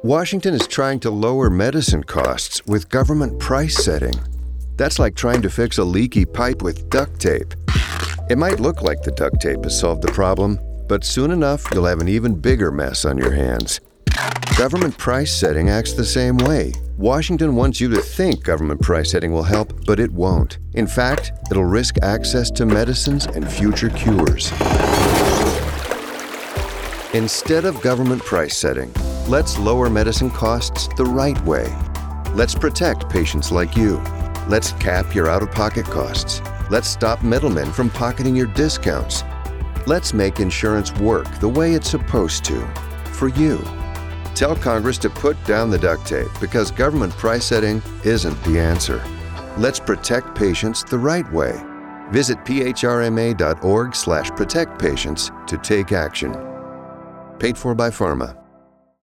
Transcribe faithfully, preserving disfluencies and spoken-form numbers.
Washington is trying to lower medicine costs with government price setting. That's like trying to fix a leaky pipe with duct tape. It might look like the duct tape has solved the problem, but soon enough you'll have an even bigger mess on your hands. Government price setting acts the same way. Washington wants you to think government price setting will help, but it won't. In fact, it'll risk access to medicines and future cures. Instead of government price setting, let's lower medicine costs the right way. Let's protect patients like you. Let's cap your out-of-pocket costs. Let's stop middlemen from pocketing your discounts. Let's make insurance work the way it's supposed to, for you. Tell Congress to put down the duct tape because government price setting isn't the answer. Let's protect patients the right way. Visit p h r m a dot org slash protect patients to take action. Paid for by Pharma.